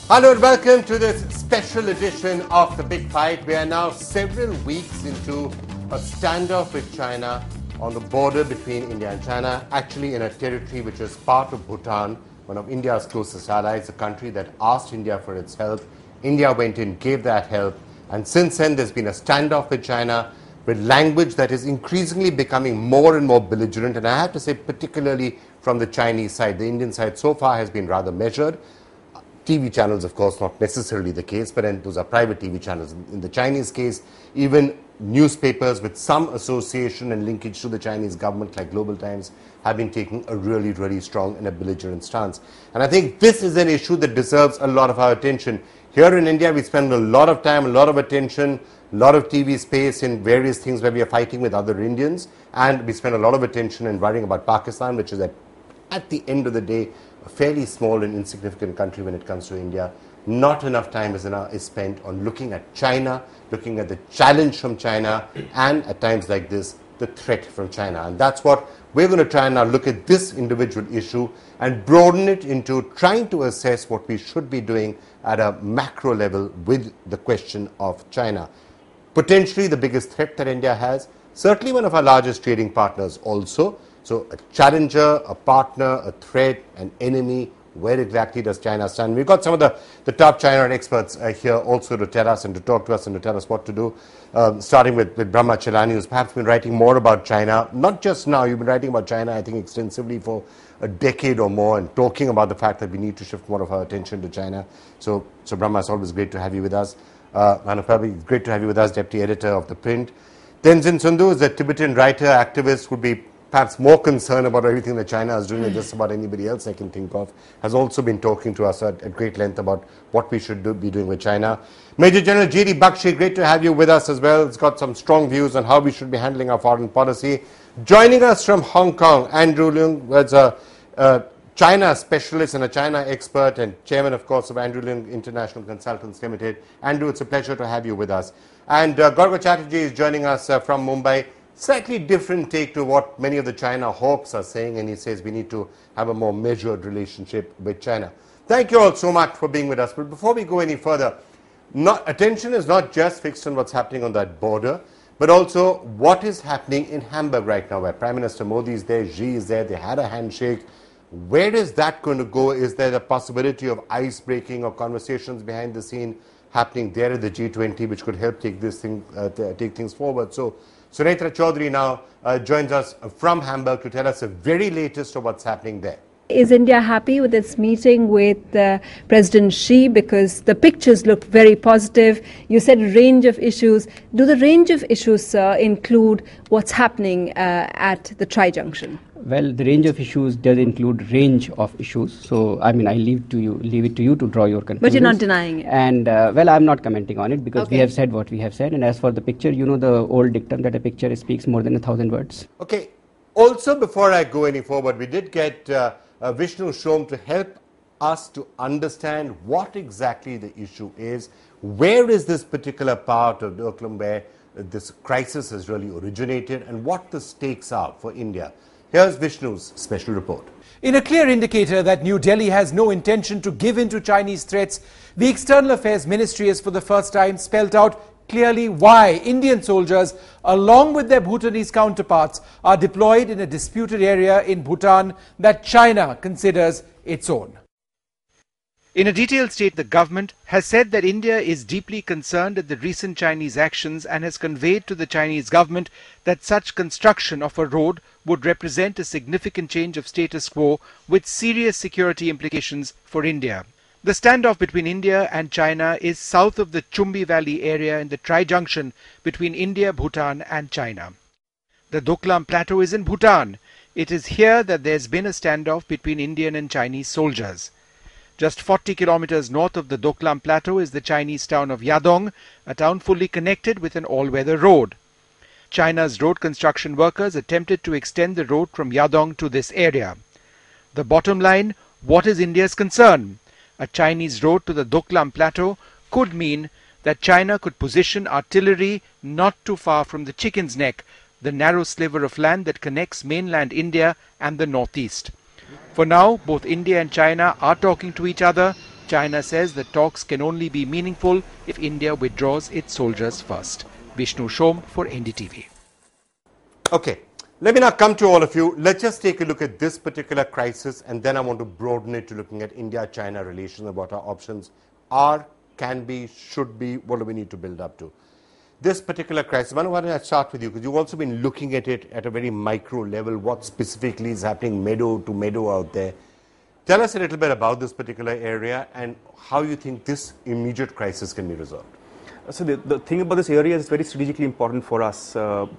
Hello and welcome to this special edition of The Big Fight. We are now several weeks into a standoff with China on the border between India and China, actually in a territory which is part of Bhutan, one of India's closest allies, a country that asked India for its help. India went in, gave that help, and since then there's been a standoff with China with language that is increasingly becoming more and more belligerent, and I have to say particularly from the Chinese side. The Indian side so far has been rather measured. TV channels, of course, not necessarily the case, but those are private TV channels. In the Chinese case, even newspapers with some association and linkage to the Chinese government, like Global Times, have been taking a really, really strong and a belligerent stance. And I think this is an issue that deserves a lot of our attention. Here in India, we spend a lot of time, a lot of attention, a lot of TV space in various things where we are fighting with other Indians, and we spend a lot of attention in worrying about Pakistan, which is at the end of the day, a fairly small and insignificant country when it comes to India. Not enough time is spent on looking at China, looking at the challenge from China, and at times like this, the threat from China. And that's what we're going to try and now look at this individual issue and broaden it into trying to assess what we should be doing at a macro level with the question of China. Potentially the biggest threat that India has, certainly one of our largest trading partners also. So a challenger, a partner, a threat, an enemy, where exactly does China stand? We've got some of the top China experts here also to tell us and to talk to us and to tell us what to do, starting with Brahma Chelani, who's perhaps been writing more about China. Not just now, you've been writing about China, I think, extensively for a decade or more, and talking about the fact that we need to shift more of our attention to China. So Brahma, it's always great to have you with us. Manapabi, it's great to have you with us, Deputy Editor of The Print. Tenzin Sundu is a Tibetan writer, activist, would be perhaps more concerned about everything that China is doing than just about anybody else I can think of, has also been talking to us at great length about what we should be doing with China. Major General G.D. Bakshi, great to have you with us as well. He's got some strong views on how we should be handling our foreign policy. Joining us from Hong Kong, Andrew Leung, who is a China specialist and a China expert and chairman, of course, of Andrew Leung International Consultants Limited. Andrew, it's a pleasure to have you with us. And Gaurav Chatterjee is joining us from Mumbai. Slightly different take to what many of the China hawks are saying, and he says we need to have a more measured relationship with China. Thank you all so much for being with us. But before we go any further, attention is not just fixed on what's happening on that border, but also what is happening in Hamburg right now, where Prime Minister Modi is there, Xi is there, they had a handshake. Where is that going to go? Is there the possibility of ice breaking or conversations behind the scene happening there at the G20, which could help take things forward? So Sunetra Chaudhary now joins us from Hamburg to tell us the very latest of what's happening there. Is India happy with its meeting with President Xi? Because the pictures look very positive. You said a range of issues. Do the range of issues, sir, include what's happening at the Tri-Junction? Well, the range of issues does include range of issues. So, I mean, I leave it to you to draw your conclusions. But you're not denying it. And, well, I'm not commenting on it because okay. We have said what we have said. And as for the picture, you know the old dictum that a picture speaks more than 1,000 words. Okay. Also, before I go any forward, we did get Vishnu Shom to help us to understand what exactly the issue is. Where is this particular part of Doklam where this crisis has really originated and what the stakes are for India? Here's Vishnu's special report. In a clear indicator that New Delhi has no intention to give in to Chinese threats, the External Affairs Ministry has for the first time spelled out clearly why Indian soldiers, along with their Bhutanese counterparts, are deployed in a disputed area in Bhutan that China considers its own. In a detailed statement, the government has said that India is deeply concerned at the recent Chinese actions and has conveyed to the Chinese government that such construction of a road would represent a significant change of status quo with serious security implications for India. The standoff between India and China is south of the Chumbi Valley area in the Tri-Junction between India, Bhutan and China. The Doklam Plateau is in Bhutan. It is here that there's been a standoff between Indian and Chinese soldiers. Just 40 kilometers north of the Doklam Plateau is the Chinese town of Yadong, a town fully connected with an all-weather road. China's road construction workers attempted to extend the road from Yadong to this area. The bottom line, what is India's concern? A Chinese road to the Doklam Plateau could mean that China could position artillery not too far from the Chicken's Neck, the narrow sliver of land that connects mainland India and the northeast. For now, both India and China are talking to each other. China says the talks can only be meaningful if India withdraws its soldiers first. Vishnu Shom for NDTV. Okay, let me now come to all of you. Let's just take a look at this particular crisis, and then I want to broaden it to looking at India-China relations and what our options are, can be, should be, what do we need to build up to. This particular crisis, Manu, why don't I start with you, because you've also been looking at it at a very micro level, what specifically is happening meadow to meadow out there. Tell us a little bit about this particular area and how you think this immediate crisis can be resolved. So the thing about this area is very strategically important for us.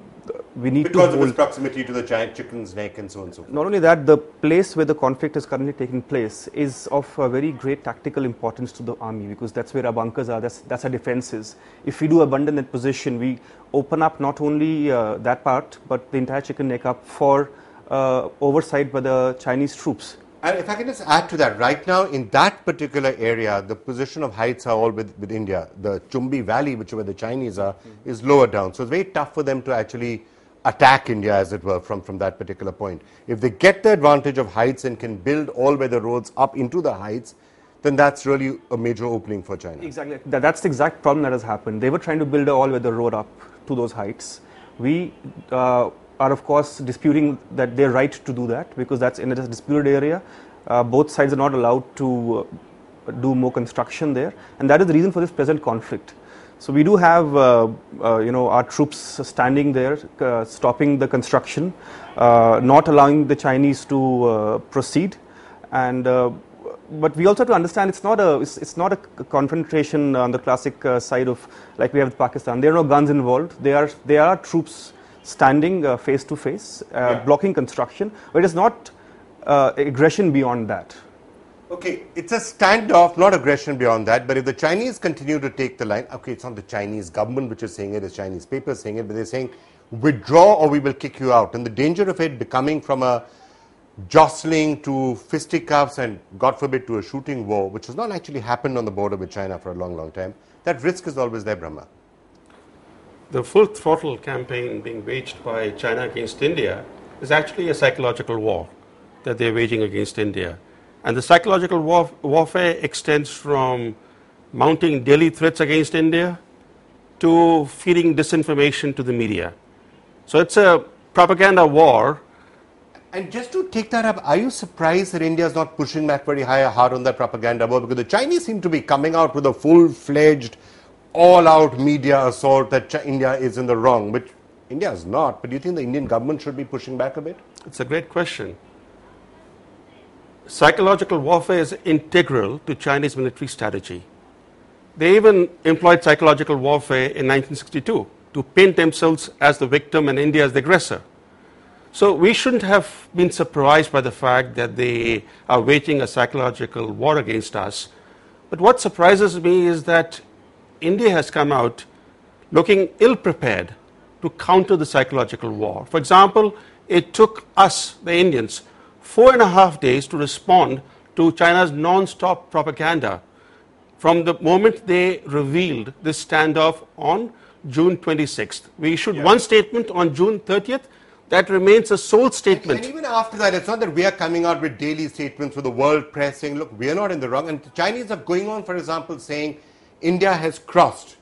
We need because to of its proximity to the giant chicken's neck and so on and so forth. Not only that, the place where the conflict is currently taking place is of very great tactical importance to the army, because that's where our bunkers are, that's our defenses. If we do abandon that position, we open up not only that part, but the entire chicken neck up for oversight by the Chinese troops. And if I can just add to that, right now in that particular area, the position of heights are all with India. The Chumbi Valley, which is where the Chinese are, is lower down. So it's very tough for them to actually attack India, as it were, from that particular point. If they get the advantage of heights and can build all-weather roads up into the heights, then that's really a major opening for China. Exactly. That's the exact problem that has happened. They were trying to build an all-weather road up to those heights. We are of course disputing that they're right to do that, because that's in a disputed area. Both sides are not allowed to do more construction there, and that is the reason for this present conflict. So we do have our troops standing there, stopping the construction, not allowing the Chinese to proceed, and but we also have to understand it's not a confrontation on the classic side of like we have with Pakistan. There are no guns involved. There are troops standing face to face, blocking construction, but it's not aggression beyond that. Okay, it's a standoff, not aggression beyond that, but if the Chinese continue to take the line, okay, it's not the Chinese government which is saying it, it's Chinese papers saying it, but they're saying withdraw or we will kick you out. And the danger of it becoming from a jostling to fisticuffs and, God forbid, to a shooting war, which has not actually happened on the border with China for a long, long time, that risk is always there, Brahma. The full throttle campaign being waged by China against India is actually a psychological war that they're waging against India. And the psychological warfare extends from mounting daily threats against India to feeding disinformation to the media. So it's a propaganda war. And just to take that up, are you surprised that India is not pushing back very hard on that propaganda war? Because the Chinese seem to be coming out with a full-fledged, all-out media assault that India is in the wrong, which India is not. But do you think the Indian government should be pushing back a bit? It's a great question. Psychological warfare is integral to Chinese military strategy. They even employed psychological warfare in 1962 to paint themselves as the victim and India as the aggressor. So we shouldn't have been surprised by the fact that they are waging a psychological war against us. But what surprises me is that India has come out looking ill-prepared to counter the psychological war. For example, it took us, the Indians, 4.5 days to respond to China's non-stop propaganda from the moment they revealed this standoff on June 26th. We issued one statement on June 30th. That remains a sole statement. And even after that, it's not that we are coming out with daily statements for the world press saying, look, we are not in the wrong. And the Chinese are going on, for example, saying India has crossed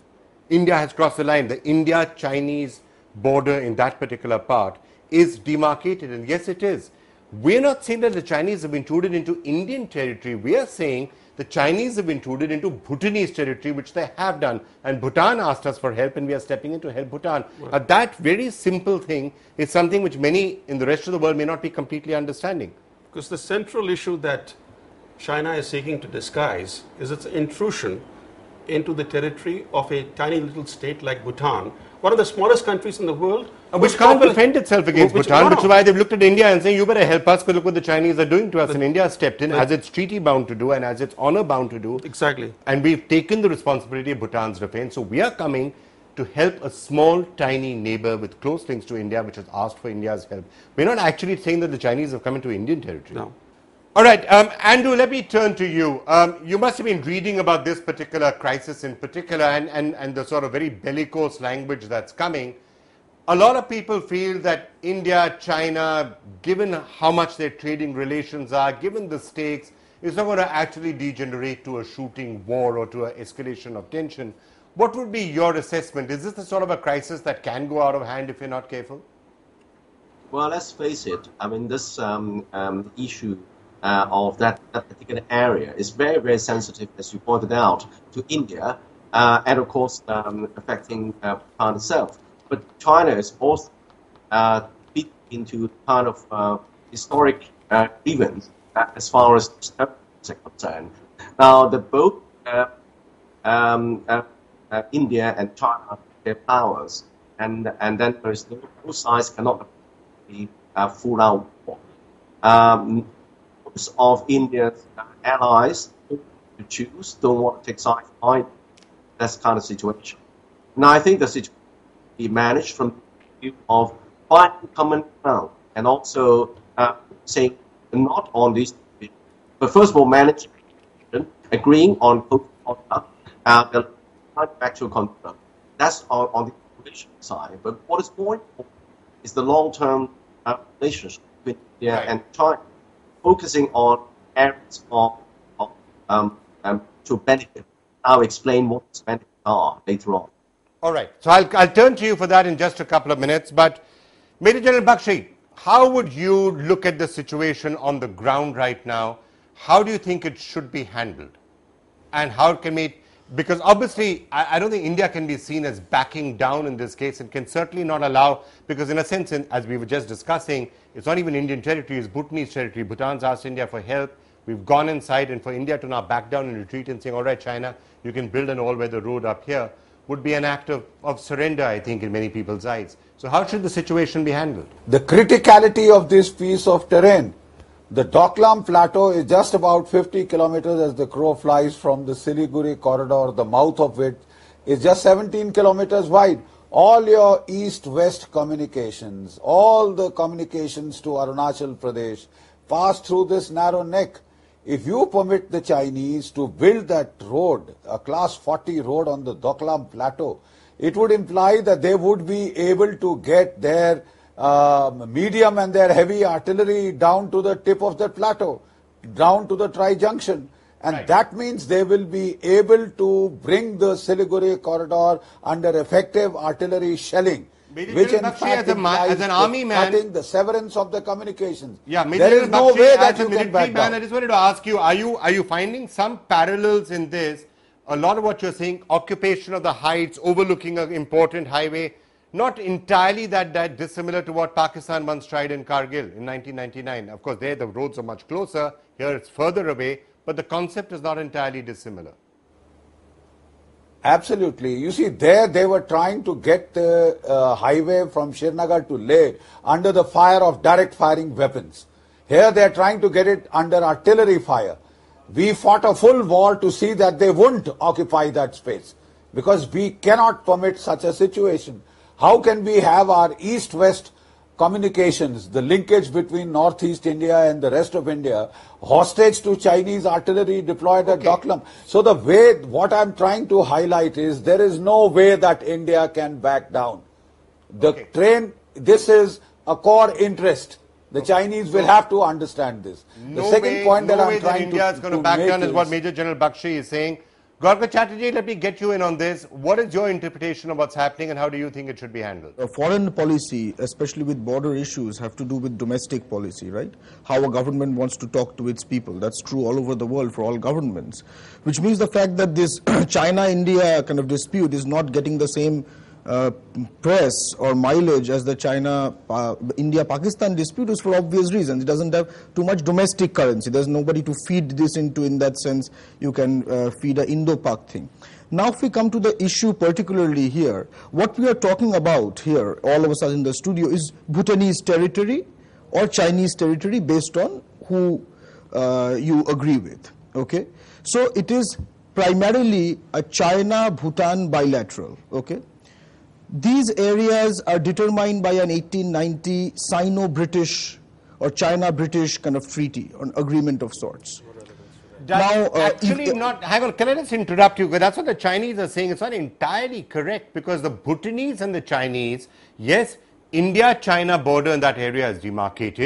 the line. The India-Chinese border in that particular part is demarcated. And yes, it is. We're not saying that the Chinese have intruded into Indian territory. We are saying the Chinese have intruded into Bhutanese territory, which they have done. And Bhutan asked us for help, and we are stepping in to help Bhutan. Right. That very simple thing is something which many in the rest of the world may not be completely understanding. Because the central issue that China is seeking to disguise is its intrusion into the territory of a tiny little state like Bhutan, one of the smallest countries in the world. Which can't defend itself against Bhutan, which is why they've looked at India and saying, you better help us, because look what the Chinese are doing to us. And India has stepped in as it's treaty bound to do and as it's honor bound to do. Exactly. And we've taken the responsibility of Bhutan's defense. So we are coming to help a small, tiny neighbor with close links to India, which has asked for India's help. We're not actually saying that the Chinese have come into Indian territory. No. All right, Andrew, let me turn to you. You must have been reading about this particular crisis in particular and the sort of very bellicose language that's coming. A lot of people feel that India, China, given how much their trading relations are, given the stakes, it's not going to actually degenerate to a shooting war or to an escalation of tension. What would be your assessment? Is this the sort of a crisis that can go out of hand if you're not careful? Well, let's face it. I mean, this issue of that particular area is very, very sensitive, as you pointed out, to India, and of course affecting Japan itself. But China is also fit into kind of historic events as far as is concerned. Now, both India and China, their powers, and then there is both sides cannot be full out war. Most of India's allies to choose don't want to take sides either. That's kind of situation. Now, I think the situation will be managed from the view of finding common ground and also saying not on this, but first of all, managing, agreeing on the actual contract. That's on the population side. But what is more important is the long-term relationship between India and China, focusing on areas to benefit. I'll explain what these benefits are later on. All right. So I'll turn to you for that in just a couple of minutes. But Major General Bakshi, how would you look at the situation on the ground right now? How do you think it should be handled? And how can we, because obviously I don't think India can be seen as backing down in this case, and can certainly not allow, because in a sense, as we were just discussing, it's not even Indian territory, it's Bhutanese territory. Bhutan's asked India for help. We've gone inside, and for India to now back down and retreat and saying, all right, China, you can build an all-weather road up here, would be an act of surrender, I think, in many people's eyes. So how should the situation be handled? The criticality of this piece of terrain. The Doklam Plateau is just about 50 kilometers as the crow flies from the Siliguri corridor. The mouth of it is just 17 kilometers wide. All your east-west communications, all the communications to Arunachal Pradesh pass through this narrow neck. If you permit the Chinese to build that road, a class 40 road on the Doklam Plateau, it would imply that they would be able to get their medium and their heavy artillery down to the tip of the plateau, down to the tri-junction. And that means they will be able to bring the Siliguri corridor under effective artillery shelling, which in fact implies as an army man, cutting the severance of the communications. Yeah, there is no way that you can back down. I just wanted to ask you, are you finding some parallels in this? A lot of what you're saying, occupation of the heights, overlooking an important highway, not entirely that dissimilar to what Pakistan once tried in Kargil in 1999. Of course, there the roads are much closer. Here it's further away, but the concept is not entirely dissimilar. Absolutely. You see, there they were trying to get the highway from Srinagar to Leh under the fire of direct firing weapons. Here they are trying to get it under artillery fire. We fought a full war to see that they wouldn't occupy that space, because we cannot permit such a situation. How can we have our east-west communications, the linkage between northeast India and the rest of India, hostage to Chinese artillery deployed at Doklam? So the way, what I'm trying to highlight is there is no way that India can back down. The train, this is a core interest. The Chinese will have to understand this. The second point that I'm trying India is going to back down is what Major General Bakshi is saying. Gorka Chatterjee, let me get you in on this. What is your interpretation of what's happening, and how do you think it should be handled? Foreign policy, especially with border issues, have to do with domestic policy, right? How a government wants to talk to its people. That's true all over the world for all governments. Which means the fact that this China-India kind of dispute is not getting the same press or mileage as the China-India-Pakistan dispute is for obvious reasons. It doesn't have too much domestic currency. There's nobody to feed this into. In that sense, you can feed a Indo-Pak thing. Now, if we come to the issue particularly here, what we are talking about here, all of us are in the studio, is Bhutanese territory or Chinese territory based on who you agree with. Okay, so it is primarily a China-Bhutan bilateral. Okay. These areas are determined by an 1890 Sino-British or China-British kind of treaty, or an agreement of sorts. Hang on, can I just interrupt you? Because that's what the Chinese are saying. It's not entirely correct, because the Bhutanese and the Chinese, yes, India-China border in that area is demarcated,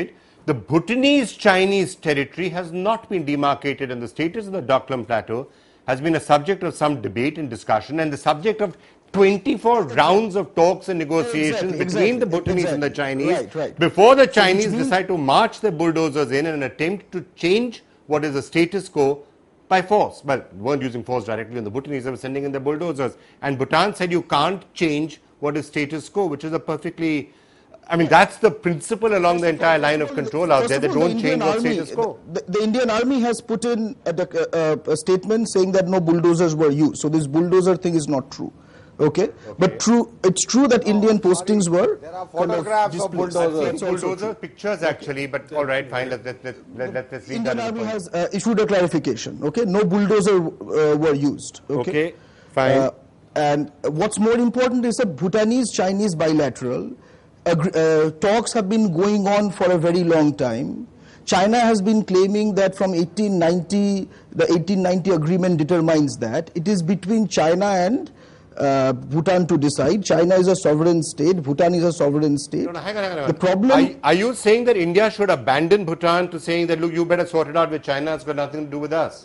the Bhutanese Chinese territory has not been demarcated, and the status of the Doklam Plateau has been a subject of some debate and discussion, and the subject of 24 rounds of talks and negotiations between the Bhutanese and the Chinese before the Chinese decide to march their bulldozers in an attempt to change what is the status quo by force. Well, they weren't using force directly on the Bhutanese, they were sending in their bulldozers. And Bhutan said you can't change what is status quo, which is a perfectly, I mean, that's the principle along the entire line of control out there. They don't change what status quo. The Indian Army has put in a statement saying that no bulldozers were used. So this bulldozer thing is not true. Okay. But it's true that Indian postings were. There are photographs of bulldozers. Bulldozer pictures actually, but all right, fine. Let's read that. Indian Army has issued a clarification. Okay, no bulldozer were used. Okay, fine. And what's more important is that Bhutanese-Chinese bilateral talks have been going on for a very long time. China has been claiming that from 1890, the 1890 agreement determines that. It is between China and Bhutan to decide. China is a sovereign state, Bhutan is a sovereign state. No, hang on. The problem... Are you saying that India should abandon Bhutan to saying that, look, you better sort it out with China, it's got nothing to do with us?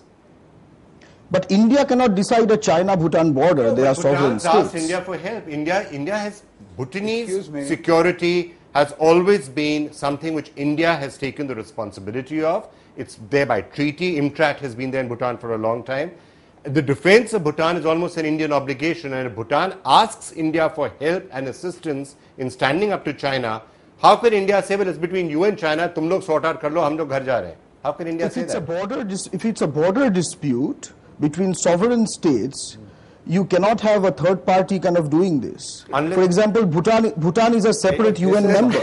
But India cannot decide a China-Bhutan border. No, they are sovereign states. Asked India for help. India has Bhutanese security has always been something which India has taken the responsibility of. It's there by treaty. IMTRAT has been there in Bhutan for a long time. The defense of Bhutan is almost an Indian obligation, and if Bhutan asks India for help and assistance in standing up to China, how can India say, well, it's between you and China, tum log sort out kar lo, hum log ghar ja rahe hain? How can India say that? If it's a border dispute between sovereign states, you cannot have a third party kind of doing this. For example, Bhutan is a separate UN member.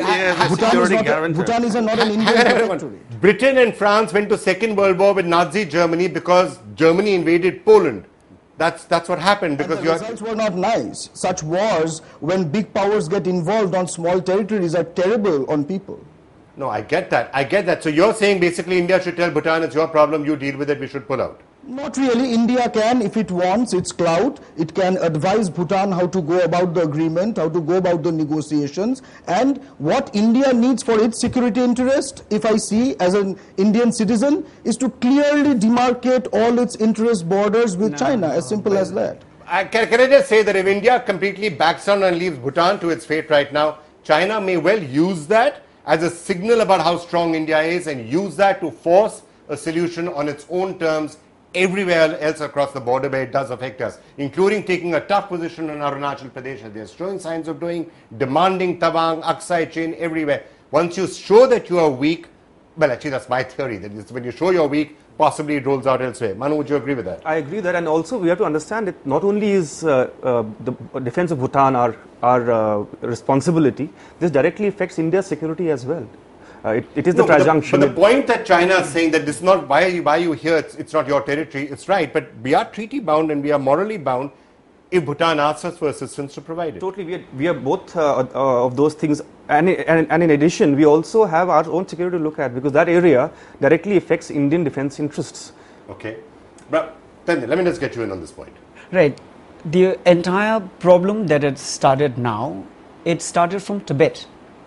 Bhutan is not an Indian territory. Britain and France went to Second World War with Nazi Germany because Germany invaded Poland. That's what happened because the results were not nice. Such wars, when big powers get involved on small territories, are terrible on people. No, I get that. So you're saying basically India should tell Bhutan it's your problem, you deal with it, we should pull out. Not really. India can, if it wants, its clout, it can advise Bhutan how to go about the agreement, how to go about the negotiations, and what India needs for its security interest, if I see as an Indian citizen, is to clearly demarcate all its interest borders with China, as simple as that. Can I just say that if India completely backs down and leaves Bhutan to its fate right now, China may well use that as a signal about how strong India is and use that to force a solution on its own terms everywhere else across the border where it does affect us, including taking a tough position on Arunachal Pradesh, as they are showing signs of doing, demanding Tawang, Aksai Chin, everywhere. Once you show that you are weak, well, actually that's my theory, that when you show you're weak, possibly it rolls out elsewhere. Manu, would you agree with that? I agree with that, and also we have to understand that not only is the defense of Bhutan our responsibility, this directly affects India's security as well. It is the trajunction. But the point that China is saying that this is not why you here, it's not your territory, it's right. But we are treaty bound and we are morally bound if Bhutan asks us for assistance to provide it. Totally, we are both of those things, and in addition, we also have our own security to look at because that area directly affects Indian defense interests. Okay, but then let me just get you in on this point. Right, the entire problem that it started now, it started from Tibet.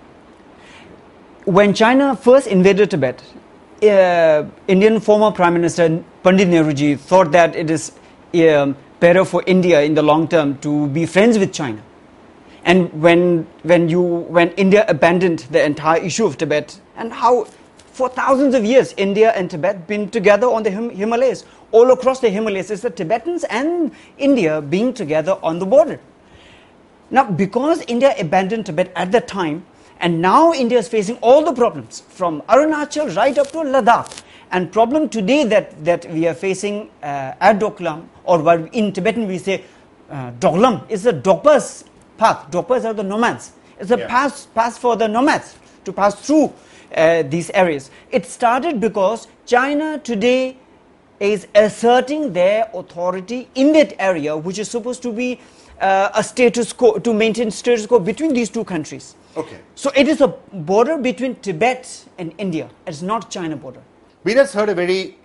When China first invaded Tibet, Indian former Prime Minister Pandit Nehruji thought that it is better for India in the long term to be friends with China. And when India abandoned the entire issue of Tibet, and how for thousands of years India and Tibet been together on the Himalayas, all across the Himalayas, it's the Tibetans and India being together on the border. Now, because India abandoned Tibet at that time, and now India is facing all the problems from Arunachal right up to Ladakh. And problem today that we are facing at Doklam, or in Tibetan we say Doklam, is the Dokpa's path. Dokpas are the nomads. It's a path for the nomads to pass through these areas. It started because China today is asserting their authority in that area, which is supposed to be a status quo, to maintain status quo between these two countries. Okay. So it is a border between Tibet and India. It's not China border. We just heard a very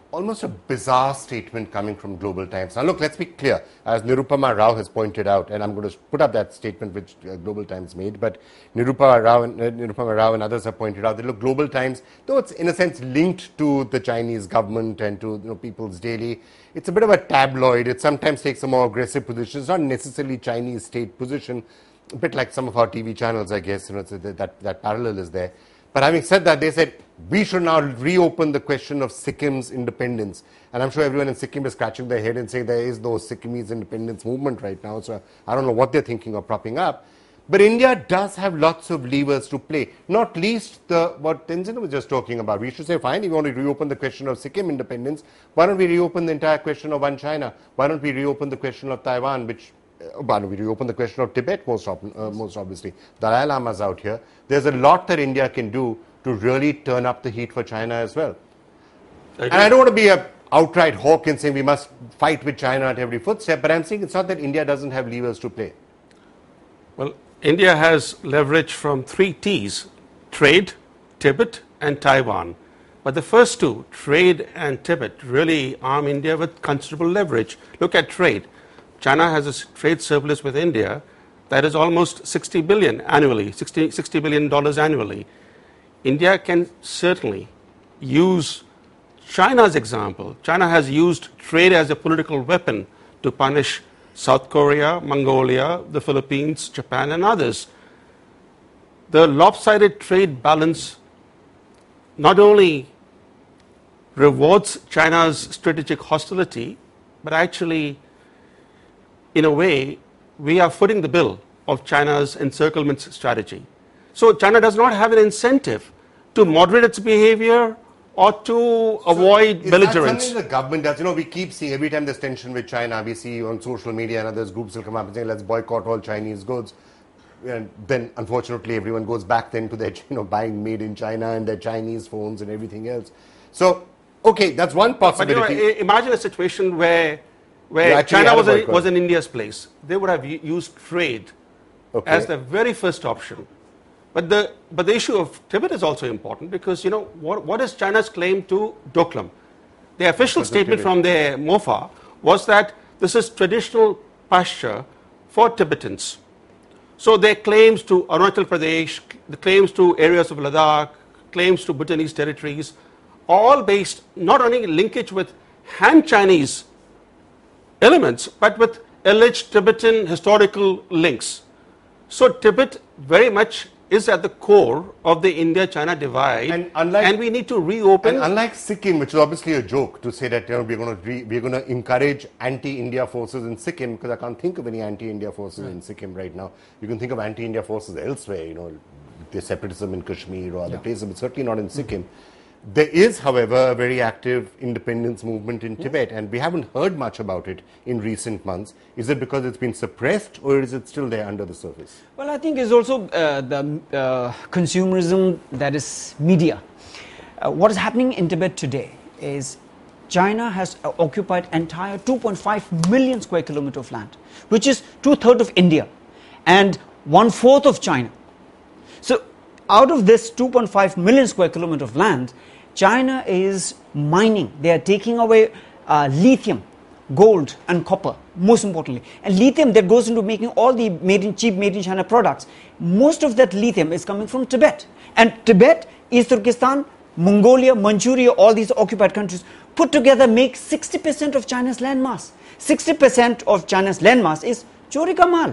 almost a bizarre statement coming from Global Times. Now look, let's be clear, as Nirupama Rao has pointed out, and I'm going to put up that statement which Global Times made, but Nirupama Rao and others have pointed out that look, Global Times, though it's in a sense linked to the Chinese government and to People's Daily, it's a bit of a tabloid. It sometimes takes a more aggressive position. It's not necessarily Chinese state position, a bit like some of our TV channels, I guess, that parallel is there. But having said that, they said, we should now reopen the question of Sikkim's independence. And I'm sure everyone in Sikkim is scratching their head and saying there is no Sikkimese independence movement right now. So I don't know what they're thinking of propping up. But India does have lots of levers to play, not least what Tenzin was just talking about. We should say, fine, if you want to reopen the question of Sikkim independence, why don't we reopen the entire question of One China? Why don't we reopen the question of Taiwan, why don't we reopen the question of Tibet, most obviously. Dalai Lama's out here. There's a lot that India can do to really turn up the heat for China as well. And I don't want to be an outright hawk and saying we must fight with China at every footstep, but I'm saying it's not that India doesn't have levers to play. Well, India has leverage from 3 T's, trade, Tibet and Taiwan. But the first two, trade and Tibet, really arm India with considerable leverage. Look at trade. China has a trade surplus with India that is almost 60 billion annually, $60 billion annually. India can certainly use China's example. China has used trade as a political weapon to punish South Korea, Mongolia, the Philippines, Japan and others. The lopsided trade balance not only rewards China's strategic hostility, but actually, in a way, we are footing the bill of China's encirclement strategy. So China does not have an incentive to moderate its behavior or to avoid belligerence. That's something the government does. We keep seeing every time there's tension with China, we see on social media and others, groups will come up and say, let's boycott all Chinese goods. And then, unfortunately, everyone goes back then to their, buying made in China and their Chinese phones and everything else. So, okay, that's one possibility. But imagine a situation where China was in India's place. They would have used trade as the very first option. But the issue of Tibet is also important because, what is China's claim to Doklam? The official statement from their MOFA was that this is traditional pasture for Tibetans. So their claims to Arunachal Pradesh, the claims to areas of Ladakh, claims to Bhutanese territories, all based not only linkage with Han Chinese elements, but with alleged Tibetan historical links. So Tibet very much is at the core of the India-China divide, and we need to reopen. And unlike Sikkim, which is obviously a joke to say that we're going to encourage anti-India forces in Sikkim, because I can't think of any anti-India forces in Sikkim right now. You can think of anti-India forces elsewhere, the separatism in Kashmir or other places, but certainly not in Sikkim. There is, however, a very active independence movement in Tibet, and we haven't heard much about it in recent months. Is it because it's been suppressed, or is it still there under the surface? Well, I think it's also the consumerism that is media. What is happening in Tibet today is China has occupied entire 2.5 million square kilometer of land, which is 2/3 of India and 1/4 of China. So out of this 2.5 million square kilometer of land, China is mining. They are taking away lithium, gold and copper, most importantly. And lithium that goes into making all the cheap made in China products. Most of that lithium is coming from Tibet. And Tibet, East Turkestan, Mongolia, Manchuria, all these occupied countries put together make 60% of China's landmass. 60% of China's landmass is Chori Ka Mal.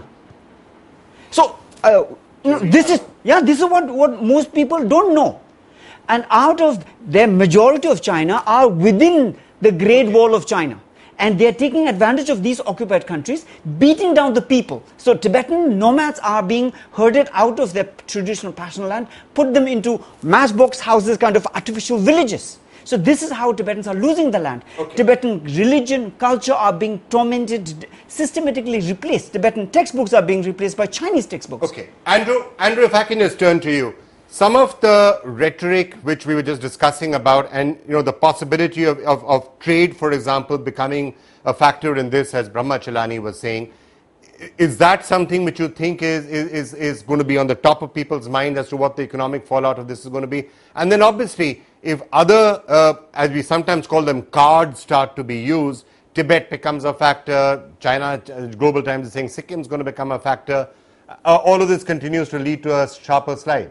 So, this is what most people don't know. And out of the majority of China are within the Great Wall of China. And they are taking advantage of these occupied countries, beating down the people. So Tibetan nomads are being herded out of their traditional pasture land, put them into matchbox houses, kind of artificial villages. So this is how Tibetans are losing the land. Tibetan religion, culture are being tormented, systematically replaced. Tibetan textbooks are being replaced by Chinese textbooks. Okay. Andrew, if I can just turn to you. Some of the rhetoric which we were just discussing about, and the possibility of trade, for example, becoming a factor in this, as Brahma Chelani was saying, is that something which you think is going to be on the top of people's mind as to what the economic fallout of this is going to be? And then obviously, if other, as we sometimes call them, cards start to be used, Tibet becomes a factor, China, Global Times is saying Sikkim is going to become a factor, all of this continues to lead to a sharper slide.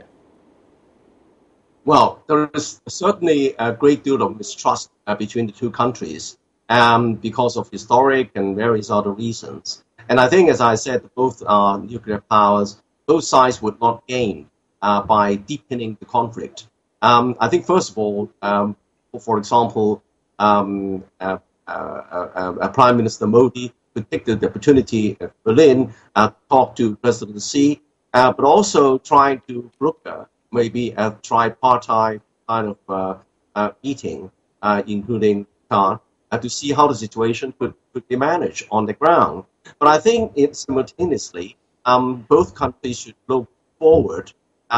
Well, there is certainly a great deal of mistrust between the two countries because of historic and various other reasons. And I think, as I said, both nuclear powers, both sides would not gain by deepening the conflict. I think, first of all, for example, Prime Minister Modi could take the opportunity at Berlin to talk to President Xi, but also trying to broker maybe a tripartite kind of meeting, including Bhutan, to see how the situation could be managed on the ground. But I think simultaneously, both countries should look forward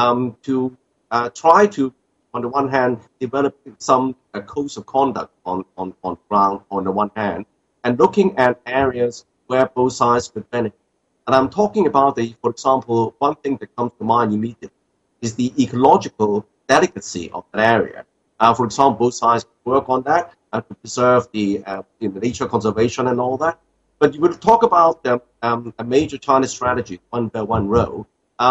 to try to, on the one hand, develop some codes of conduct on ground on the one hand, and looking at areas where both sides could benefit. And I'm talking about, for example, one thing that comes to mind immediately is the ecological delicacy of that area. For example, both sides work on that to preserve the nature conservation and all that. But you will talk about a major Chinese strategy, One Belt, One Road.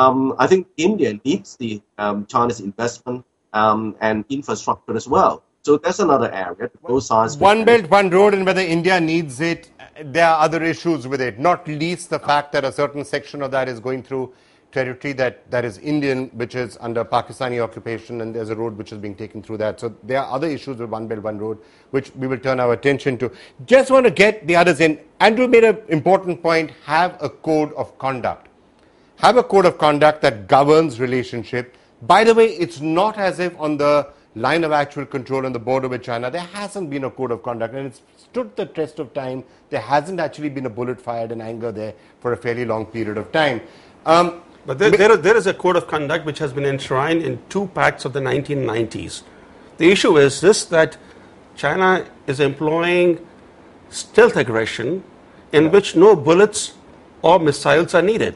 I think India needs the Chinese investment and infrastructure as well. So that's another area that both sides. One Belt, One Road, and whether India needs it, there are other issues with it, not least the fact that a certain section of that is going through territory that is Indian, which is under Pakistani occupation, and there's a road which is being taken through that. So there are other issues with One Belt, One Road, which we will turn our attention to. Just want to get the others in. Andrew made an important point, have a code of conduct. Have a code of conduct that governs relationship. By the way, it's not as if on the line of actual control on the border with China, there hasn't been a code of conduct, and it's stood the test of time. There hasn't actually been a bullet fired in anger there for a fairly long period of time. But there is a code of conduct which has been enshrined in two pacts of the 1990s. The issue is this, that China is employing stealth aggression in which no bullets or missiles are needed,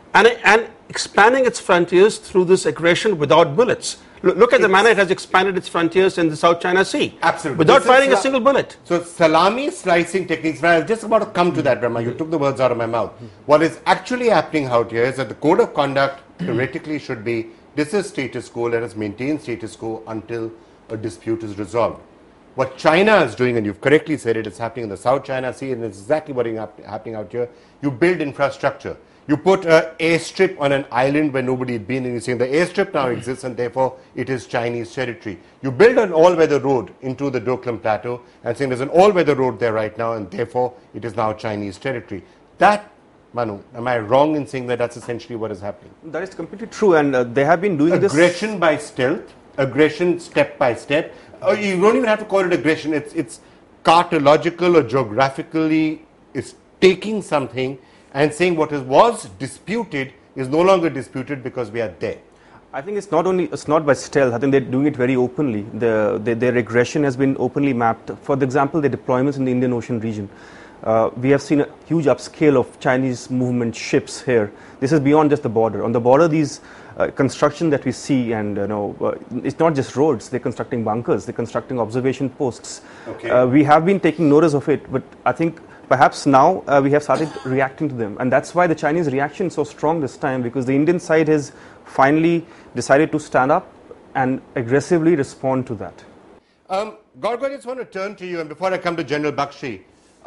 and expanding its frontiers through this aggression without bullets. Look at the manner it has expanded its frontiers in the South China Sea. Absolutely. Without firing a single bullet. So salami slicing techniques, I was just about to come to that, Brahma. You took the words out of my mouth. What is actually happening out here is that the code of conduct theoretically should be, this is status quo, let us maintain status quo until a dispute is resolved. What China is doing, and you've correctly said it, is happening in the South China Sea, and it's exactly what is happening out here. You build infrastructure. You put an airstrip on an island where nobody had been, and you're saying the airstrip now exists, and therefore it is Chinese territory. You build an all-weather road into the Doklam Plateau, and saying there's an all-weather road there right now, and therefore it is now Chinese territory. That, Manu, am I wrong in saying that that's essentially what is happening? That is completely true, and they have been doing this. Aggression by stealth, aggression step by step. You don't even have to call it aggression. It's cartological or geographically is taking something and saying what was disputed is no longer disputed because we are there. I think it's not by stealth. I think they're doing it very openly. Their aggression has been openly mapped. For example, the deployments in the Indian Ocean region. We have seen a huge upscale of Chinese movement ships here. This is beyond just the border. On the border, these construction that we see, and it's not just roads. They're constructing bunkers. They're constructing observation posts. Okay. We have been taking notice of it, but I think perhaps now we have started reacting to them, and that's why the Chinese reaction is so strong this time, because the Indian side has finally decided to stand up and aggressively respond to that. Gorgo, I just want to turn to you, and before I come to General Bakshi,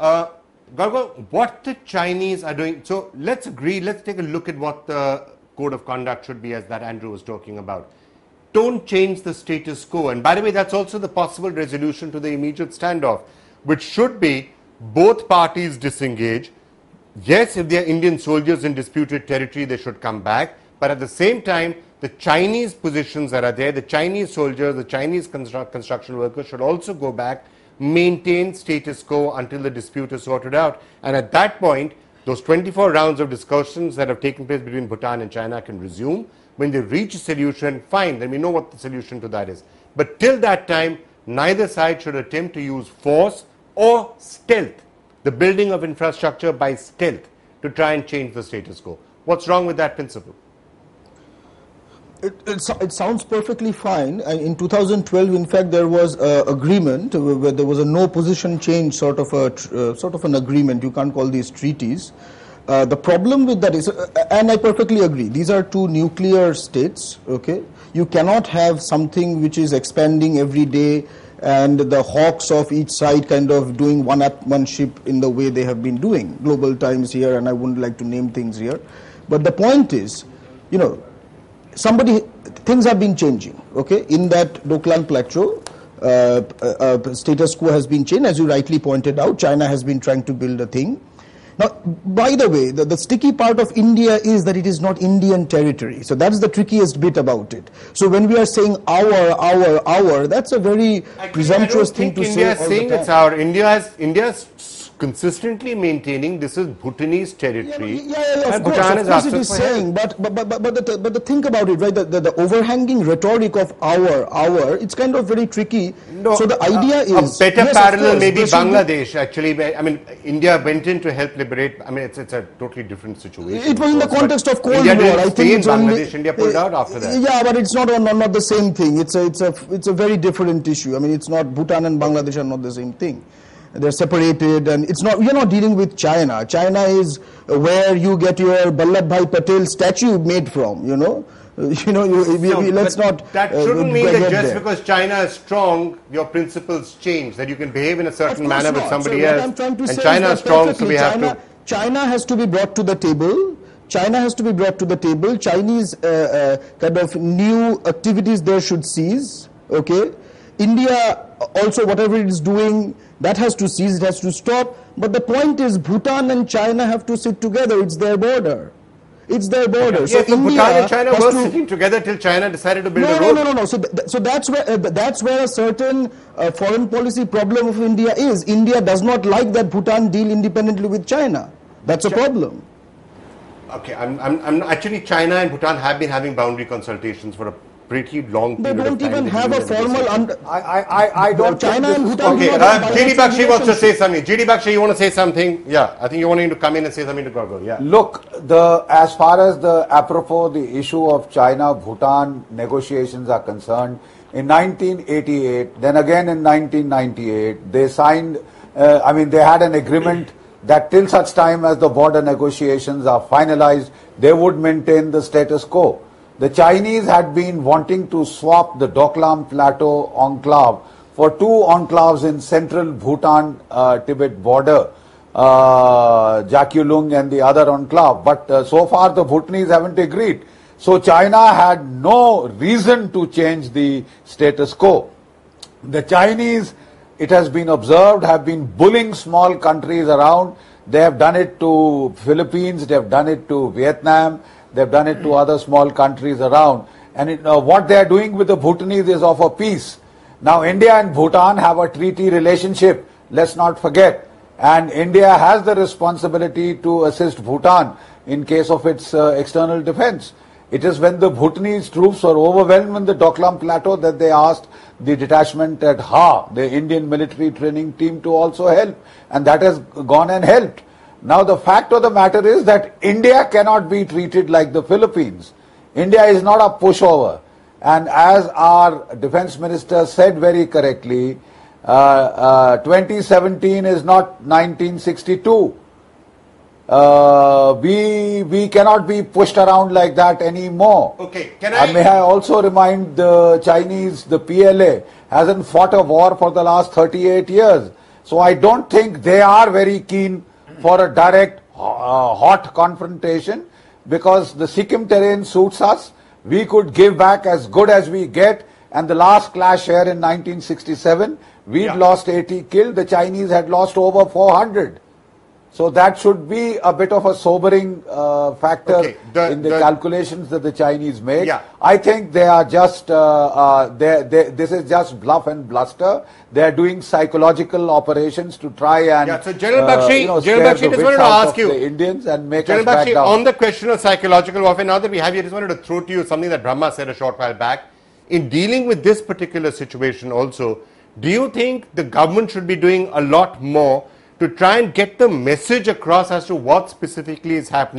Gorgo, what the Chinese are doing, so let's take a look at what the code of conduct should be, as that Andrew was talking about. Don't change the status quo, and by the way, that's also the possible resolution to the immediate standoff, which should be both parties disengage. Yes, if they are Indian soldiers in disputed territory, they should come back, but at the same time, the Chinese positions that are there, the Chinese soldiers, the Chinese construction workers should also go back, maintain status quo until the dispute is sorted out. And at that point, those 24 rounds of discussions that have taken place between Bhutan and China can resume. When they reach a solution, fine, then we know what the solution to that is. But till that time, neither side should attempt to use force or stealth, the building of infrastructure by stealth, to try and change the status quo. What's wrong with that principle? It sounds perfectly fine. In 2012, in fact, there was an agreement where there was a no position change sort of an agreement. You can't call these treaties. The problem with that is, and I perfectly agree, these are two nuclear states. Okay, you cannot have something which is expanding every day, and the hawks of each side kind of doing one-upmanship in the way they have been doing. Global Times here, and I wouldn't like to name things here. But the point is, you know, things have been changing, okay? In that Doklam Plateau, status quo has been changed. As you rightly pointed out, China has been trying to build a thing. Now, by the way, the sticky part of India is that it is not Indian territory. So that's the trickiest bit about it. So when we are saying our, that's a very presumptuous thing to say. India is saying it's our. India's consistently maintaining this is Bhutanese territory. Of course it is saying, but think about it, right? The overhanging rhetoric of our, it's kind of very tricky. No, so the idea is a better parallel maybe Bangladesh. Actually, I mean, India went in to help liberate. I mean, it's a totally different situation. It was in the context of Cold India War. didn't I stay think in it's Bangladesh. India pulled out after that. Yeah, but it's not the same thing. It's a very different issue. I mean, it's not Bhutan and Bangladesh are not the same thing. They're separated, and it's not. We're not dealing with China. China is where you get your Vallabhbhai Patel statue made from. Let's not. That shouldn't mean that just there. because China is strong, your principles change. That you can behave in a certain manner with somebody else. And China is strong, so we have to. China has to be brought to the table. Chinese kind of new activities there should cease. Okay, India also whatever it is doing. That has to cease, it has to stop. But the point is, Bhutan and China have to sit together. It's their border. Yes, so Bhutan and China were sitting together till China decided to build a road. No. So that's where a certain foreign policy problem of India is. India does not like that Bhutan deal independently with China. That's a problem. Okay, I'm actually China and Bhutan have been having boundary consultations for a pretty long period of time. They don't even have a formal. I don't. China and Bhutan. Okay, GD Bakshi wants to say something. GD Bakshi, you want to say something? Yeah, I think you wanted to come in and say something to Gaurav. Yeah. Look, as far as apropos the issue of China-Bhutan negotiations are concerned, in 1988, then again in 1998, they signed. They had an agreement that till such time as the border negotiations are finalized, they would maintain the status quo. The Chinese had been wanting to swap the Doklam Plateau enclave for two enclaves in central Bhutan-Tibet border, Jakulung and the other enclave. But so far the Bhutanese haven't agreed. So China had no reason to change the status quo. The Chinese, it has been observed, have been bullying small countries around. They have done it to Philippines, they have done it to Vietnam, they've done it to other small countries around. And what they are doing with the Bhutanese is offer peace. Now, India and Bhutan have a treaty relationship, let's not forget. And India has the responsibility to assist Bhutan in case of its external defense. It is when the Bhutanese troops were overwhelmed in the Doklam Plateau that they asked the detachment at Ha, the Indian military training team, to also help. And that has gone and helped. Now the fact of the matter is that India cannot be treated like the Philippines. India is not a pushover. And as our defense minister said very correctly, 2017 is not 1962. We cannot be pushed around like that anymore. Okay, may I also remind the Chinese, the PLA hasn't fought a war for the last 38 years. So I don't think they are very keen for a direct hot confrontation, because the Sikkim terrain suits us. We could give back as good as we get, and the last clash here in 1967, we'd lost 80 killed, the Chinese had lost over 400. So that should be a bit of a sobering factor in the calculations that the Chinese make. Yeah. I think they are just, this is just bluff and bluster. They are doing psychological operations to try and so General Bakshi, just wanted to ask you, the Indians and make General us back Bakshi, down. on the question of psychological warfare, now that we have you, I just wanted to throw to you something that Brahma said a short while back. In dealing with this particular situation also, do you think the government should be doing a lot more to try and get the message across as to what specifically is happening,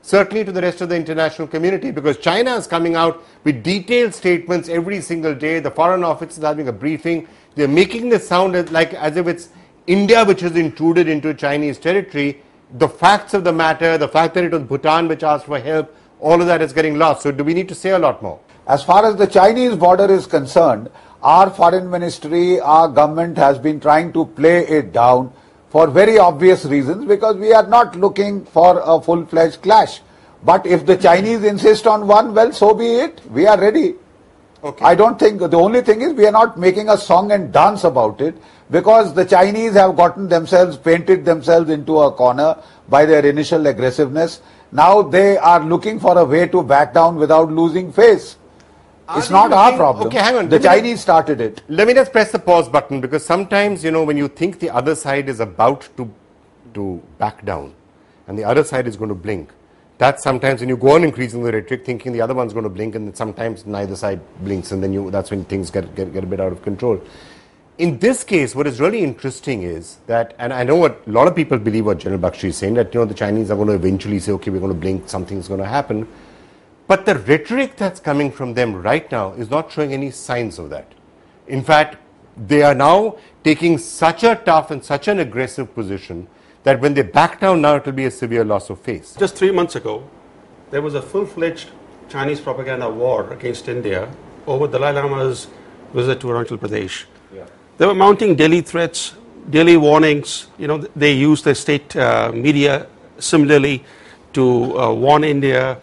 certainly to the rest of the international community, because China is coming out with detailed statements every single day. The Foreign Office is having a briefing. They're making this sound as if it's India which has intruded into Chinese territory. The facts of the matter, the fact that it was Bhutan which asked for help, all of that is getting lost. So do we need to say a lot more? As far as the Chinese border is concerned, our foreign ministry, our government has been trying to play it down for very obvious reasons, because we are not looking for a full-fledged clash. But if the Chinese insist on one, well, so be it. We are ready. Okay. I don't think, the only thing is we are not making a song and dance about it, because the Chinese have painted themselves into a corner by their initial aggressiveness. Now they are looking for a way to back down without losing face. It's not our problem. Okay, hang on. The Chinese started it. Let me just press the pause button, because sometimes, when you think the other side is about to back down and the other side is going to blink, that's sometimes when you go on increasing the rhetoric, thinking the other one's going to blink, and then sometimes neither side blinks, and then that's when things get a bit out of control. In this case, what is really interesting is that, and I know what a lot of people believe what General Bakshi is saying, that the Chinese are going to eventually say, okay, we're going to blink, something's going to happen. But the rhetoric that's coming from them right now is not showing any signs of that. In fact, they are now taking such a tough and such an aggressive position that when they back down now, it will be a severe loss of face. Just 3 months ago, there was a full-fledged Chinese propaganda war against India over Dalai Lama's visit to Arunachal Pradesh. Yeah. They were mounting daily threats, daily warnings. They used their state media similarly to warn India.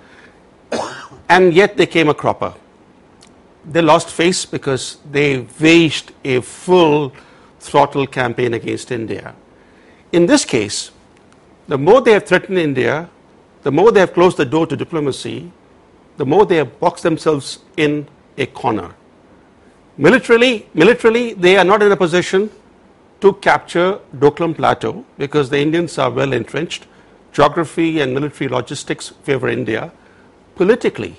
And yet they came a cropper. They lost face because they waged a full throttle campaign against India. In this case, the more they have threatened India, the more they have closed the door to diplomacy, the more they have boxed themselves in a corner. Militarily, they are not in a position to capture Doklam Plateau because the Indians are well entrenched. Geography and military logistics favor India. Politically,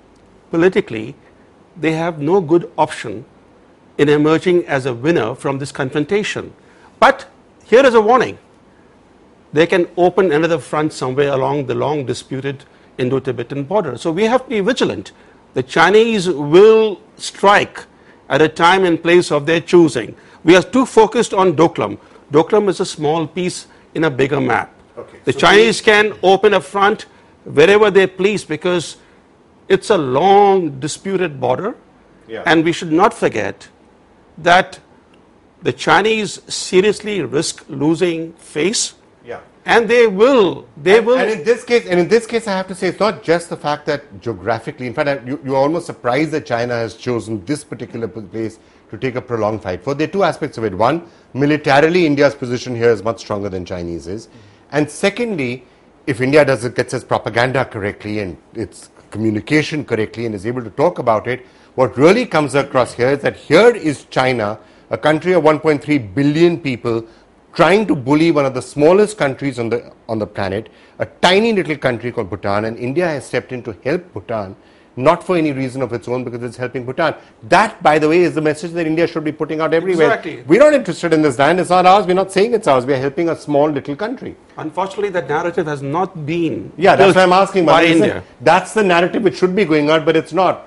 they have no good option in emerging as a winner from this confrontation. But here is a warning. They can open another front somewhere along the long disputed Indo-Tibetan border. So we have to be vigilant. The Chinese will strike at a time and place of their choosing. We are too focused on Doklam. Doklam is a small piece in a bigger map. Okay. The Chinese can open a front wherever they please because it's a long disputed border. Yeah. And we should not forget that the Chinese seriously risk losing face. Yeah. And they will. And in this case, I have to say, it's not just the fact that geographically, in fact, you're almost surprised that China has chosen this particular place to take a prolonged fight for. There are two aspects of it. One, militarily, India's position here is much stronger than Chinese is. And secondly, if India gets its propaganda correctly and its communication correctly and is able to talk about it, what really comes across here is that here is China, a country of 1.3 billion people, trying to bully one of the smallest countries on the planet, a tiny little country called Bhutan, and India has stepped in to help Bhutan, not for any reason of its own, because it's helping Bhutan. That, by the way, is the message that India should be putting out everywhere. Exactly. We're not interested in this land. It's not ours. We're not saying it's ours. We're helping a small little country. Unfortunately, that narrative has not been Yeah, that's why I'm asking. by India. That's the narrative which should be going out, but it's not.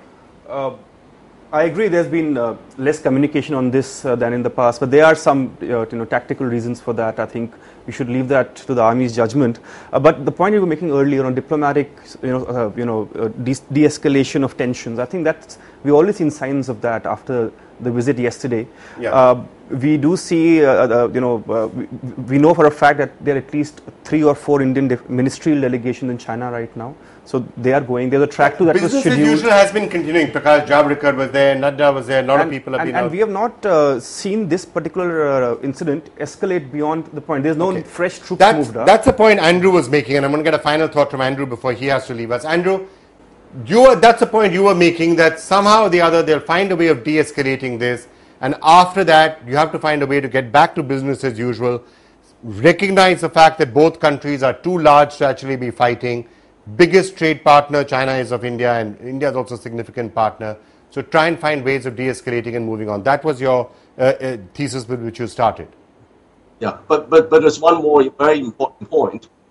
I agree. There's been less communication on this than in the past, but there are some tactical reasons for that. I think we should leave that to the Army's judgment. But the point you were making earlier on diplomatic, de-escalation of tensions, I think that's we've already seen signs of that after the visit yesterday. Yeah. We do see, we know for a fact that there are at least 3 or 4 Indian ministerial delegations in China right now. So they are going. There's a track to that was scheduled. Business as usual has been continuing. Prakash Javadekar was there, Nadda was there, a lot of people have been out. And we have not seen this particular incident escalate beyond the point. There's no fresh troops moved up. That's the point Andrew was making, and I'm going to get a final thought from Andrew before he has to leave us. Andrew, that's the point you were making, that somehow or the other they'll find a way of de-escalating this, and after that you have to find a way to get back to business as usual, recognize the fact that both countries are too large to actually be fighting. Biggest trade partner China is of India, and India is also a significant partner. So try and find ways of de-escalating and moving on. That was your thesis with which you started. Yeah, but there's one more very important point.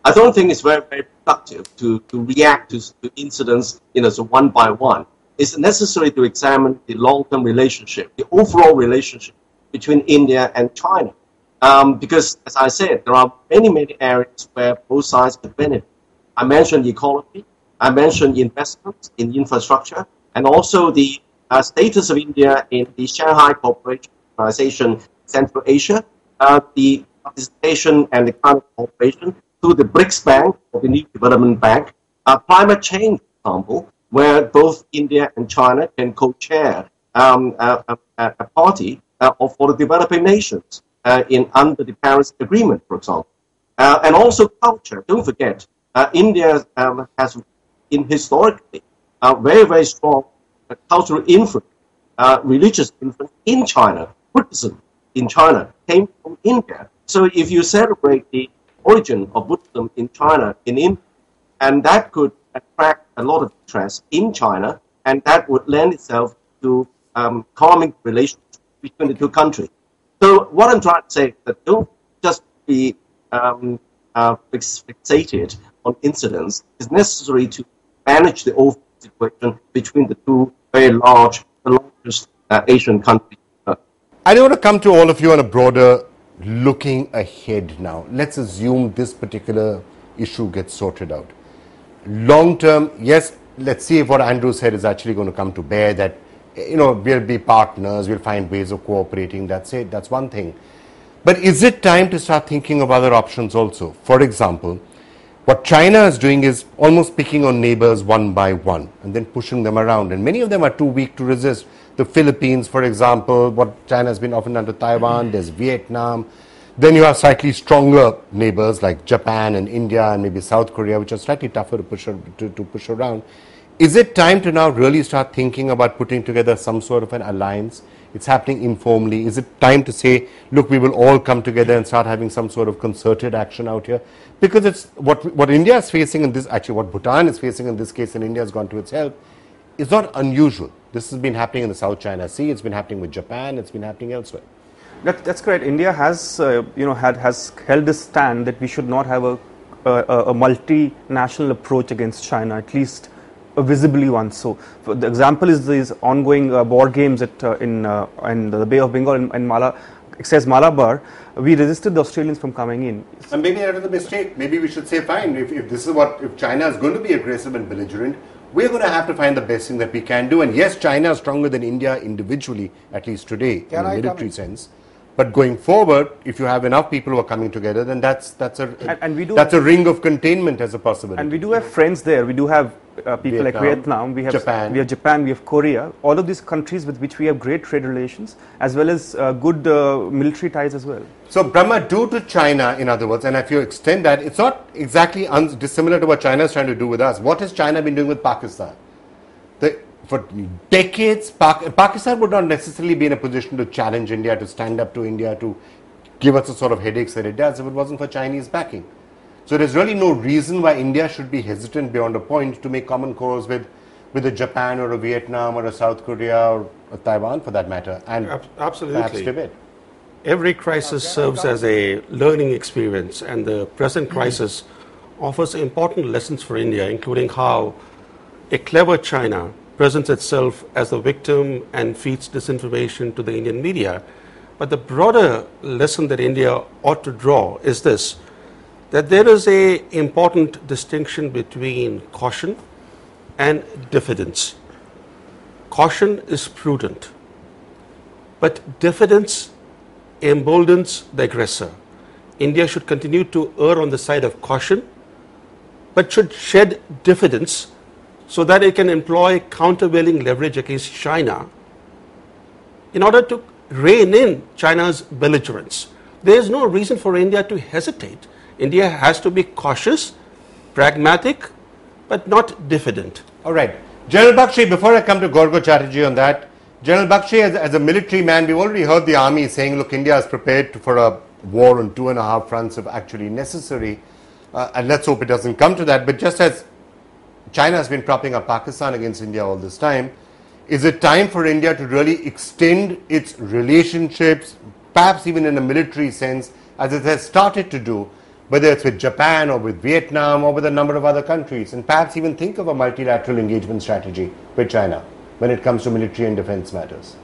I don't think it's very, very productive to react to incidents, so one by one. It's necessary to examine the long-term relationship, the overall relationship between India and China. Because, as I said, there are many, many areas where both sides could benefit. I mentioned the economy, I mentioned investments in infrastructure, and also the status of India in the Shanghai Cooperation Organization, Central Asia, the participation and the kind of cooperation through the BRICS Bank or the New Development Bank, climate change, for example, where both India and China can co-chair a party for the developing nations under the Paris Agreement, for example. And also culture. Don't forget, India has historically very, very strong cultural influence, religious influence in China. Buddhism in China came from India. So if you celebrate the origin of Buddhism in China, in India, and that could attract a lot of interest in China, and that would lend itself to calming relations between the two countries. So what I'm trying to say is that don't just be fixated on incidents. It's necessary to manage the overall situation between the two very large, the largest Asian countries. I want to come to all of you on a broader looking ahead now. Let's assume this particular issue gets sorted out. Long term, yes, let's see if what Andrew said is actually going to come to bear, that we'll be partners, we'll find ways of cooperating, that's it, that's one thing. But is it time to start thinking of other options also? For example, what China is doing is almost picking on neighbors one by one and then pushing them around, and many of them are too weak to resist. The Philippines, for example, what China has been often done to Taiwan, there's Vietnam. Then you have slightly stronger neighbors like Japan and India and maybe South Korea, which are slightly tougher to push around. Is it time to now really start thinking about putting together some sort of an alliance? It's happening informally. Is it time to say, look, we will all come together and start having some sort of concerted action out here? Because it's what India is facing in this, actually what Bhutan is facing in this case, and India has gone to its help, is not unusual. This has been happening in the South China Sea. It's been happening with Japan. It's been happening elsewhere. That's correct. India has, has held this stand that we should not have a multinational approach against China, at least visibly one. So, the example is these ongoing war games in the Bay of Bengal in Malabar. We resisted the Australians from coming in. And maybe that was a mistake. Maybe we should say, fine, if this is if China is going to be aggressive and belligerent, we're going to have to find the best thing that we can do. And yes, China is stronger than India individually, at least today, in a military sense. But going forward, if you have enough people who are coming together, then that's a ring of containment as a possibility. And we do have friends there. We do have people like Vietnam. We have Japan. We have Japan. We have Korea. All of these countries with which we have great trade relations, as well as good military ties as well. So Brahma, due to China, in other words, and if you extend that, it's not exactly dissimilar to what China is trying to do with us. What has China been doing with Pakistan? For decades, Pakistan would not necessarily be in a position to challenge India, to stand up to India, to give us the sort of headaches that it does if it wasn't for Chinese backing. So there's really no reason why India should be hesitant beyond a point to make common cause with a Japan or a Vietnam or a South Korea or a Taiwan for that matter, and absolutely perhaps Tibet. Every crisis serves as a learning experience, and the present crisis offers important lessons for India, including how a clever China presents itself as the victim and feeds disinformation to the Indian media. But the broader lesson that India ought to draw is this, that there is an important distinction between caution and diffidence. Caution is prudent, but diffidence emboldens the aggressor. India should continue to err on the side of caution, but should shed diffidence so that it can employ countervailing leverage against China in order to rein in China's belligerence. There is no reason for India to hesitate. India has to be cautious, pragmatic, but not diffident. All right. General Bakshi, before I come to Gorgo Chatterjee on that, General Bakshi, as a military man, we've already heard the army saying, look, India is prepared for a war on 2.5 fronts if actually necessary. And let's hope it doesn't come to that. But just as China has been propping up Pakistan against India all this time, is it time for India to really extend its relationships, perhaps even in a military sense, as it has started to do, whether it's with Japan or with Vietnam or with a number of other countries, and perhaps even think of a multilateral engagement strategy with China when it comes to military and defense matters?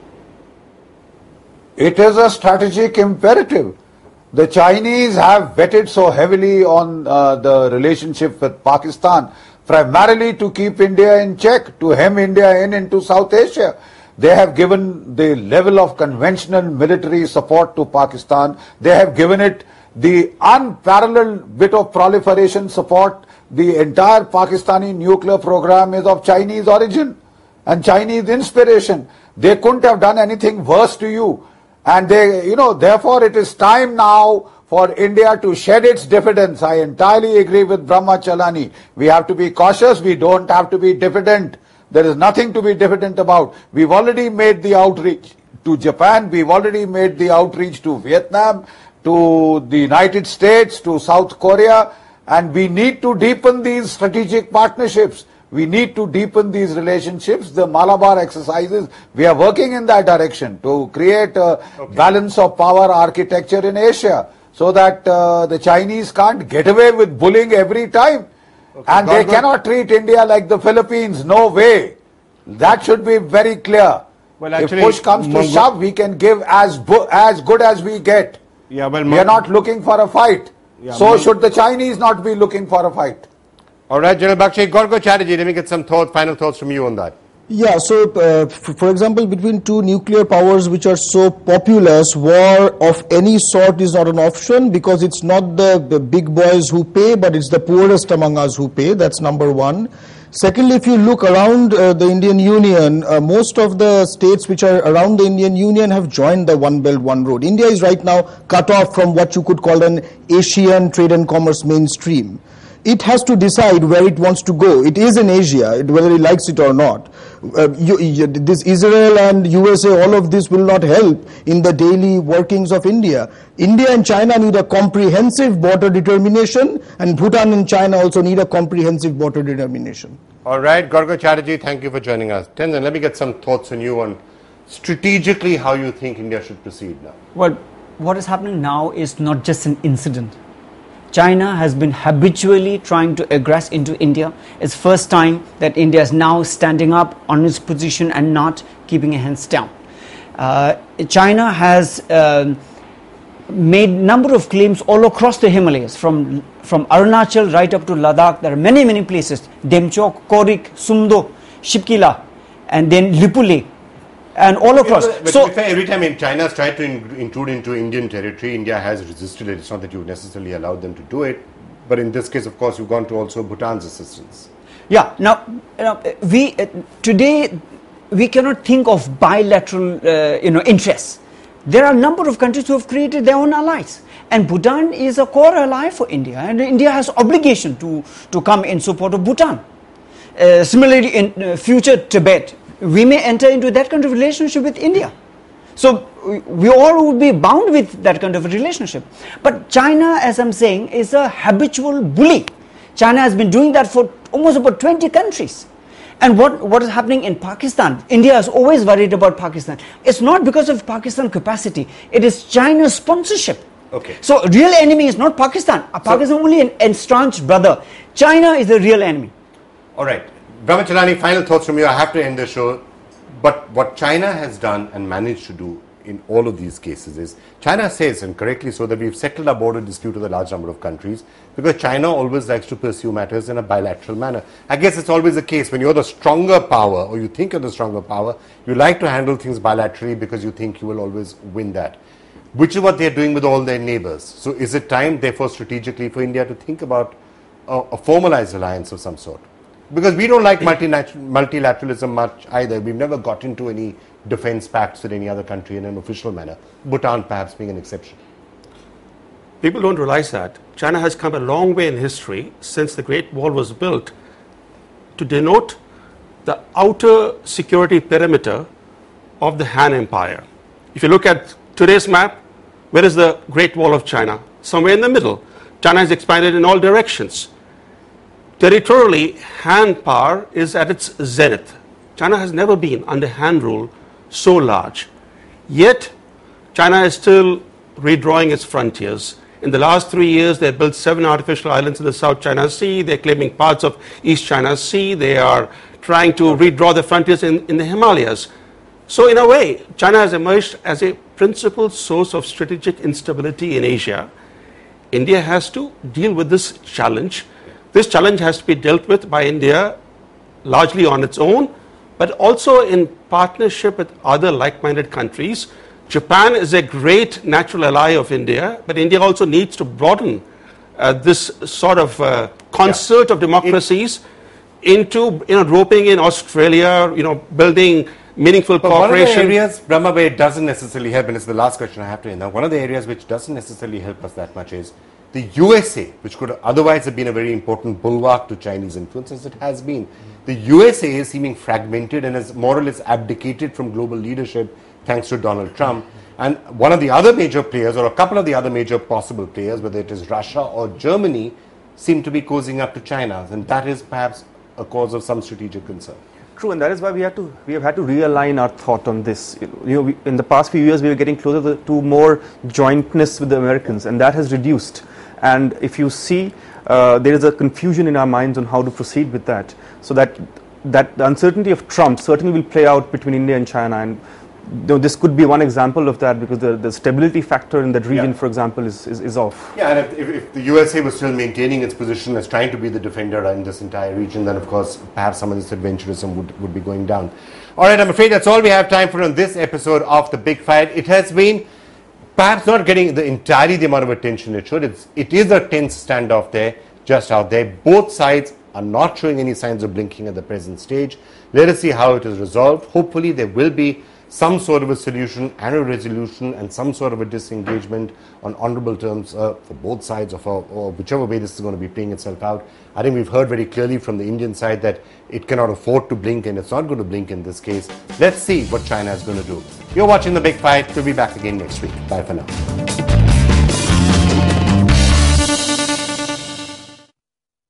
It is a strategic imperative. The Chinese have betted so heavily on the relationship with Pakistan, primarily to keep India in check, to hem India into South Asia. They have given the level of conventional military support to Pakistan. They have given it the unparalleled bit of proliferation support. The entire Pakistani nuclear program is of Chinese origin and Chinese inspiration. They couldn't have done anything worse to you. And therefore it is time now for India to shed its diffidence. I entirely agree with Brahma Chalani. We have to be cautious. We don't have to be diffident. There is nothing to be diffident about. We've already made the outreach to Japan. We've already made the outreach to Vietnam, to the United States, to South Korea. And we need to deepen these strategic partnerships. We need to deepen these relationships. The Malabar exercises, we are working in that direction to create a balance of power architecture in Asia so that the Chinese can't get away with bullying every time. And they cannot treat India like the Philippines. No way. That should be very clear. Well, actually, if push comes to shove, we can give as good as we get. Yeah, well, we are not looking for a fight. Yeah, so should the Chinese not be looking for a fight. All right, General Bakshi, Gorgo Chatterjee, let me get some final thoughts from you on that. Yeah, so for example, between two nuclear powers which are so populous, war of any sort is not an option because it's not the big boys who pay, but it's the poorest among us who pay. That's number one. Secondly, if you look around the Indian Union, most of the states which are around the Indian Union have joined the One Belt, One Road. India is right now cut off from what you could call an Asian trade and commerce mainstream. It has to decide where it wants to go. It is in Asia, whether it likes it or not. This Israel and USA, all of this will not help in the daily workings of India. India and China need a comprehensive border determination, and Bhutan and China also need a comprehensive border determination. All right, Gorgo Chatterjee, thank you for joining us. Tenzin, let me get some thoughts on you on strategically how you think India should proceed now. Well, what is happening now is not just an incident. China has been habitually trying to aggress into India. It's first time that India is now standing up on its position and not keeping its hands down. China has made number of claims all across the Himalayas, from Arunachal right up to Ladakh. There are many places: Demchok, Korik, Sumdo, Shipkila, and then Lipule. And all across. But so, every time China has tried to intrude into Indian territory, India has resisted it. It's not that you necessarily allowed them to do it, but in this case, of course, you've gone to also Bhutan's assistance. Yeah. Now, we today we cannot think of bilateral, interests. There are a number of countries who have created their own allies, and Bhutan is a core ally for India, and India has obligation to come in support of Bhutan. Similarly, in future Tibet, we may enter into that kind of relationship with India. So we all would be bound with that kind of a relationship. But China, as I'm saying, is a habitual bully. China has been doing that for almost about 20 countries. And what is happening in Pakistan? India is always worried about Pakistan. It's not because of Pakistan capacity. It is China's sponsorship. Okay. So real enemy is not Pakistan. Pakistan only an ensconced brother. China is the real enemy. All right. Brahma Chalani, final thoughts from you. I have to end the show. But what China has done and managed to do in all of these cases is, China says, and correctly so, that we've settled our border dispute with a large number of countries because China always likes to pursue matters in a bilateral manner. I guess it's always the case when you're the stronger power, or you think you're the stronger power, you like to handle things bilaterally because you think you will always win that, which is what they're doing with all their neighbors. So is it time, therefore, strategically for India to think about a formalized alliance of some sort? Because we don't like multilateralism much either. We've never got into any defense pacts with any other country in an official manner. Bhutan perhaps being an exception. People don't realize that China has come a long way in history since the Great Wall was built to denote the outer security perimeter of the Han Empire. If you look at today's map, where is the Great Wall of China? Somewhere in the middle. China has expanded in all directions. Territorially, Han power is at its zenith. China has never been under Han rule so large. Yet, China is still redrawing its frontiers. In the last 3 years, they built 7 artificial islands in the South China Sea. They're claiming parts of East China Sea. They are trying to redraw the frontiers in the Himalayas. So in a way, China has emerged as a principal source of strategic instability in Asia. India has to deal with this challenge. This challenge has to be dealt with by India largely on its own, but also in partnership with other like-minded countries. Japan is a great natural ally of India, but India also needs to broaden this sort of concert of democracies into roping in Australia, building meaningful cooperation. One of the areas, Brahma, where it doesn't necessarily help, and it's the last question I have to end now, one of the areas which doesn't necessarily help us that much is the USA, which could otherwise have been a very important bulwark to Chinese influence, as it has been. The USA is seeming fragmented and has more or less abdicated from global leadership thanks to Donald Trump. And one of the other major players, or a couple of the other major possible players, whether it is Russia or Germany, seem to be cozying up to China. And that is perhaps a cause of some strategic concern. True, and that is why we have had to realign our thought on this. In the past few years, we were getting closer to more jointness with the Americans, and that has reduced. And if you see, there is a confusion in our minds on how to proceed with that. So that the uncertainty of Trump certainly will play out between India and China, and this could be one example of that, because the stability factor in that region, for example, is off. Yeah, and if the USA was still maintaining its position as trying to be the defender in this entire region, then of course perhaps some of this adventurism would be going down. All right, I'm afraid that's all we have time for on this episode of The Big Fight. It has been perhaps not getting entirely the amount of attention it should. It is a tense standoff there, just out there. Both sides are not showing any signs of blinking at the present stage. Let us see how it is resolved. Hopefully there will be some sort of a solution and a resolution and some sort of a disengagement on honorable terms for both sides, or whichever way this is going to be playing itself out. I think we've heard very clearly from the Indian side that it cannot afford to blink, and it's not going to blink in this case. Let's see what China is going to do. You're watching The Big Fight. We'll be back again next week. Bye for now.